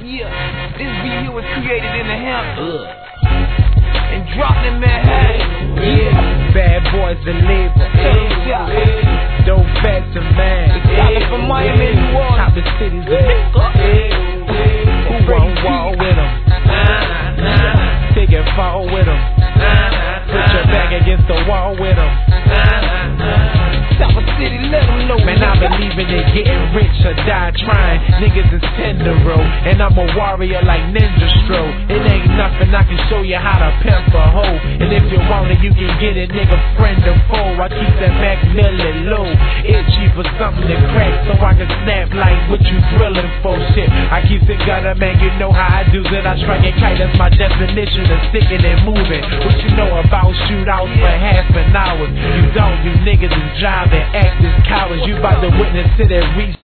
Yeah, this beat here was created in the Hamptons and dropped in Manhattan. Yeah, bad boys the label. Dope back to man. Stopping from Miami and New Orleans. Top the cities of who won't wall with them? Take it fall with them. Put your back against the wall with them. Top of city, let them know. Man, I believe in it, getting rich or die trying. Niggas is tender row, and I'm a warrior like Ninja Stroll. It ain't nothing, I can show you how to pimp a hoe. And if you want it, you can get it, nigga, friend or foe. I keep that Mac Millie low, itchy for something to crack, so I can snap like what you drilling for. Shit, I keep it gutter, man, you know how I do it. I strike it kite, that's my definition of sticking and moving. What you know about shootouts for half an hour? You don't, you niggas is driving, acting cowards. You about to witness to that reach.